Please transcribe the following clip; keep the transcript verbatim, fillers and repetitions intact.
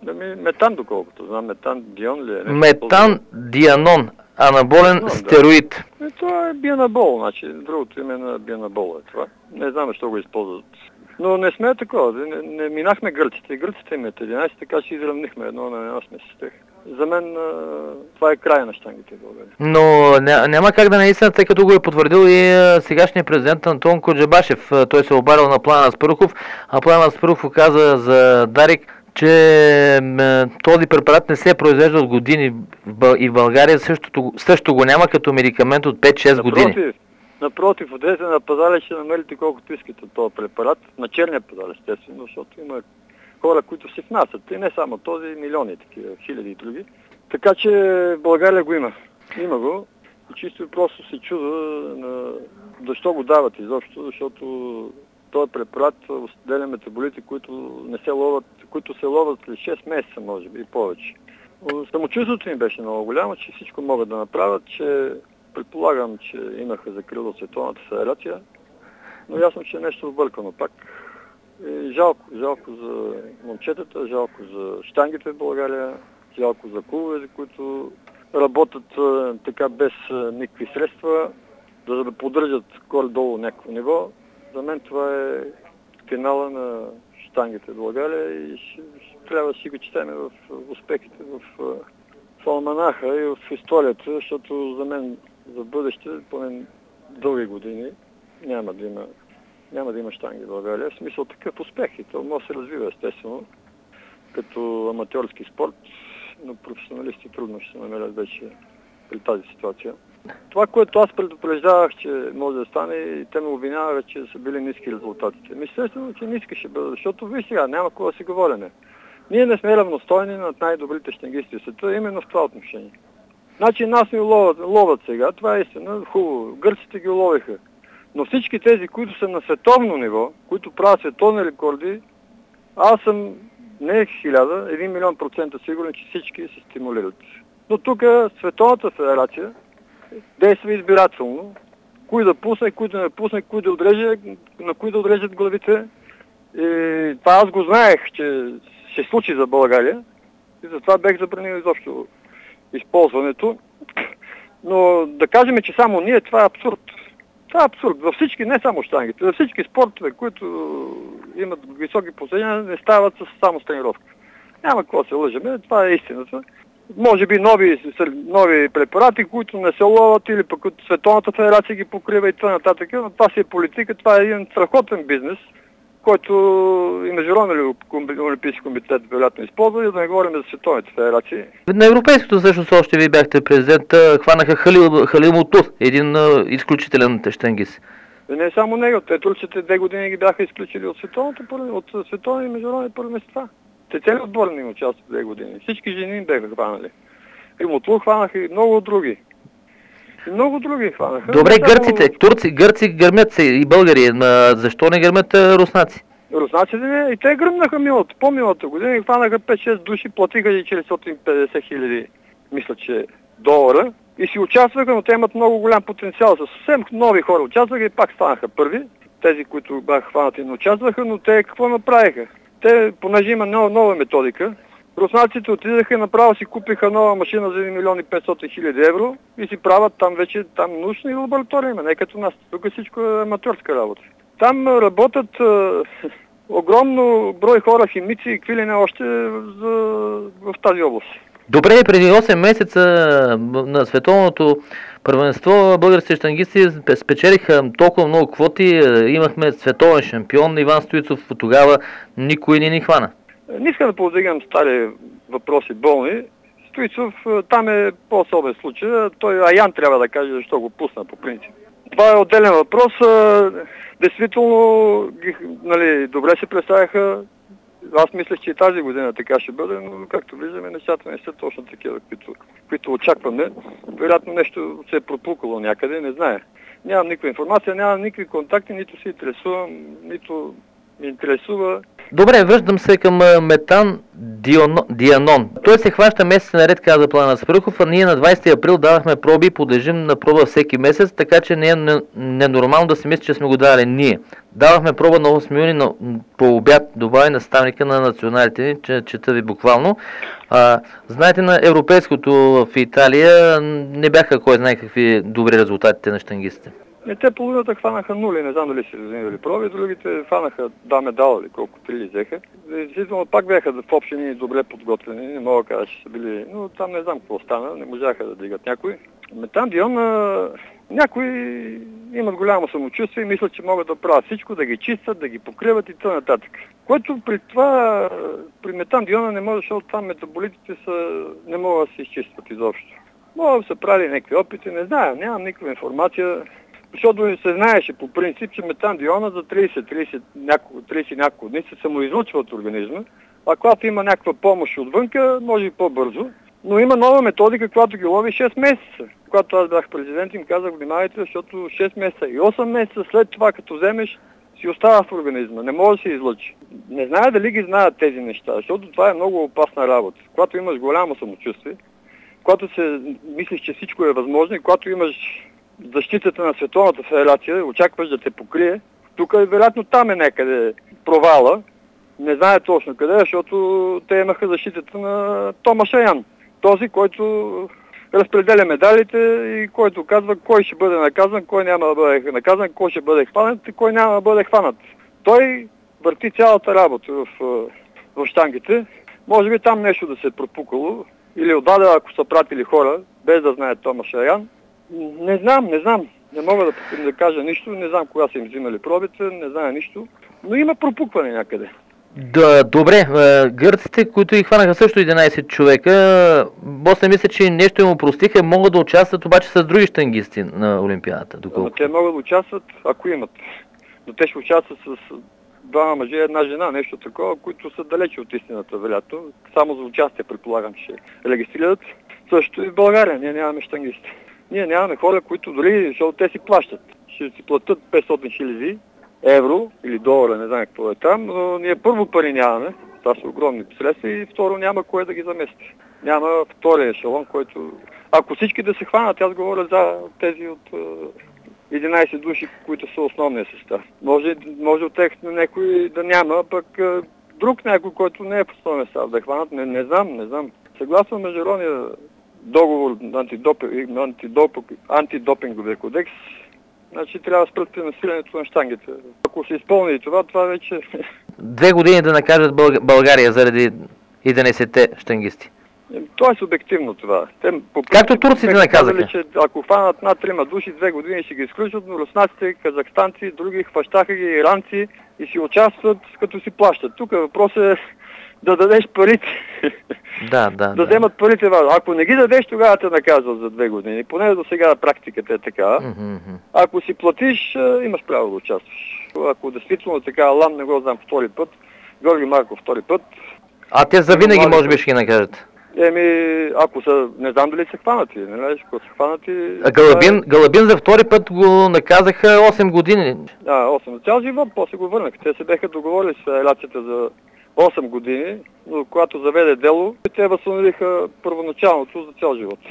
Ами, метан, доколкото знам. Метан дион ли е? Метан дианон. Анаболен знам, стероид. Да. И това е бианабол, значи другото име на бианабол е това. Не знам защо го използват. Но не сме такова, не, не минахме гърците. Гърците имат единайсет, така че изравнихме едно на едно сме с тях. За мен а, това е края на щангите в България. Но ня, няма как да не е истина, тъй като го е потвърдил и а, сегашният президент Антон Коджабашев. А, той се е обадил на Пламен Аспарухов, а Пламен Аспарухов каза за Дарик, че а, този препарат не се е произвеждал от години и в България същото, също го няма като медикамент от пет-шест години. Напротив, напротив, отидете на пазара ще намерите колкото искате този препарат, на черния пазар естествено, защото има хора, които се внасят. И не само този, милиони такива, хиляди и други. Така че в България го има. Има го. И чисто и просто се чуда на... защо го дават изобщо, защото този препарат отделя метаболити, които не се ловят, които се ловят след шест месеца, може би, и повече. Самочувството им беше много голямо, че всичко могат да направят, че предполагам, че имаха закрила от Световната федерация, но ясно, че е нещо объркано пак. И жалко, жалко за момчетата, жалко за щангите в България, жалко за клубовете, които работят а, така без а, никакви средства, за да поддържат горе-долу някакво ниво. За мен това е финала на щангите в България и ще, ще, трябва да си го четем в, в успехите в, в алманаха и в историята, защото за мен за бъдеще, поне дълги години, няма да има няма да има щанги в България. В смисъл такъв успех и то може да се развива естествено като аматьорски спорт, но професионалисти трудно ще се намерят вече при тази ситуация. Това, което аз предупреждавах, че може да стане, и те ме обвиняваха, че са били ниски резултатите. Естествено, че ниски ще бъдат, защото виж сега, няма какво да си говорим. Ние не сме равностойни над най-добрите щангисти в света, именно в това отношение. Значи нас ни ловят, ловят сега, това е истина, хубаво. Гърците ги ловиха. Но всички тези, които са на световно ниво, които правят световни рекорди, аз съм не хиляда, един милион процента сигурен, че всички се стимулират. Но тук Световната федерация действа избирателно. Кои да пусне, кои да не пусне, кои да отреже, на кои да отрежат главите. И това аз го знаех, че се случи за България. И затова бех забранил изобщо използването. Но да кажем, че само ние, това е абсурд. Това е абсурд. Във всички, не само щангите, във всички спортове, които имат високи постижения, не стават с само с тренировка. Няма какво да се лъжеме, това е истината. Може би нови, нови препарати, които не се ловят или пък от Световната федерация ги покрива и т.н. Но това си е политика, това е един страхотен бизнес, който и Международният олимпийски комитет вероятно използва, и да не говорим за Световните федерации. На европейското също още ви бяхте президент, хванаха Халил, Халил Мутур, един а, изключителен щангист. Не само него, те турците две години ги бяха изключили от Световните, от световни и международни първенства. Те цели отборни им участват две години. Всички жени им бяха хванали. И Мутур хванаха и много други. И много други хванаха. Добре, гърците, турци, гърци гърмят се и българи. Защо не гърмят руснаци? Руснаците не, и те гръмнаха милата. По-милата година хванаха пет-шест души, платиха и четиристотин и петдесет хиляди, мисля, че долара. И си участваха, но те имат много голям потенциал. С съвсем нови хора участваха и пак станаха първи. Тези, които бяха хванати, не участваха, но те какво направиха? Те, понеже има нова, нова методика, руснаците отидаха и направо си купиха нова машина за един милион и петстотин хиляди евро и си правят там вече там научни лаборатории, има, не като нас. Тук всичко е аматьорска работа. Там работят е, огромно брой хора, химици и какви ли не още за, в тази област. Добре, преди осем месеца на световното първенство българските щангисти спечелиха толкова много квоти, имахме световен шампион Иван Стоицов, тогава никой не ни хвана. Не искам да повдигам стари въпроси болни. Стоицов там е по-особен случай. Той Аян трябва да каже защо го пусна по принцип. Това е отделен въпрос. Действително, нали, добре се представяха. Аз мислех, че и тази година така ще бъде, но както виждаме, нещата не са точно такива, които, които очакваме. Вероятно нещо се е пропукало някъде, не знае. Нямам никаква информация, нямам никакви контакти, нито се интересувам, нито ме интересува Добре, връщам се към метан дианон. Той се хваща месец наред, каза Пламен Аспарухов, а ние на двадесети април давахме проби, подлежим на проба всеки месец, така че не е ненормално да си мисли, че сме го дали ние. Давахме проба на осми юни на, по обяд, добави наставника на националите ни, че, чета ви буквално. А, знаете, на европейското в Италия не бяха кой знае какви добри резултатите на щангистите. Не, те половината хванаха нули, не знам дали си взимали проби, другите хванаха два медала или колко три ли взеха. Действително пак бяха в общини добре подготвени, не мога да кажа, че са били, но там не знам какво стана, не можаха да дигат някой. Метан дион, някои имат голямо самочувствие и мислят, че могат да правят всичко, да ги чистят, да ги покриват и т.н. Което при това, при метан диона не може, защото там метаболитите са, не могат да се изчистват изобщо. Могат да са правили някакви опити, не знам, нямам никаква информация. Защото се знаеше по принцип, че метан диона за тридесет тридесет няколко дни се самоизлучва от организма, а когато има някаква помощ отвънка, може и по-бързо. Но има нова методика, която ги лови шест месеца. Когато аз бях президент, им казах, внимавайте, защото шест месеца и осем месеца след това, като вземеш, си остава в организма. Не може да се излъчи. Не зная дали ги знаят тези неща, защото това е много опасна работа. Когато имаш голямо самочувствие, когато се мислиш, че всичко е възможно и когато имаш защитата на Световната федерация, очакваш да те покрие. Тук вероятно там е някъде провала. Не знае точно къде, защото те имаха защитата на Томаш Ян. Този, който разпределя медалите и който казва кой ще бъде наказан, кой няма да бъде наказан, кой ще бъде хванат и кой няма да бъде хванат. Той върти цялата работа в, в щангите. Може би там нещо да се е пропукало или отдаде, ако са пратили хора, без да знаят Томаш Ян. Не знам, не знам. Не мога да, да кажа нищо. Не знам кога са им взимали пробите, не знае нищо. Но има пропукване някъде. Да, добре, гърците, които ги хванаха също единадесет човека, после мисля, че нещо им опростиха, могат да участват обаче с други щангисти на Олимпиадата. Но те могат да участват, ако имат. Но те ще участват с двама мъже и една жена, нещо такова, които са далече от истината, вероятно. Само за участие, предполагам, че регистрират. Също и в България, ние нямаме щангисти. Ние нямаме хора, които дори, защото те си плащат. Ще си платят петстотин хиляди евро или долара, не знам какво е там, но ние първо пари нямаме, това са огромни средства, и второ няма кое да ги замести. Няма втория ешелон, който... Ако всички да се хванат, аз говоря за тези от единадесет души, които са основния състав. Може, може от тях някой да няма, пък друг някой, който не е в основния състав да хванат, не, не знам, не знам. Съгласно международния договор на антидопинг, антидопинг, антидопинговия кодекс, значи трябва да спрат финансирането на щангите. Ако се изпълни това, това вече... Две години да накажат Бълг... България заради единадесетте щангисти. Това е субективно това. Те, по Както турците наказаха. Че ако фанат над трима души, две години ще ги изключват, но руснаците, казахстанци, други хващаха ги, иранци и си участват, като си плащат. Тук въпрос е да дадеш парите. Да, да, да вземат да. парите. Ако не ги дадеш, тогава те наказват за две години. Поне до сега практиката е така. Mm-hmm. Ако си платиш, имаш право да участваш. Ако действително така, Лам не го знам втори път, Георги Марков втори път. А те завинаги може би ще ги накажат. Еми, ако са, не знам дали са хванати, не знаеш, ако са хванати... А Галабин, Галабин за втори път го наказаха осем години. Да, осем. Цял живот, после го върнаха. Те се бяха договорили с федерацията за осем години, но когато заведе дело, те възстановиха първоначалното за цял живот.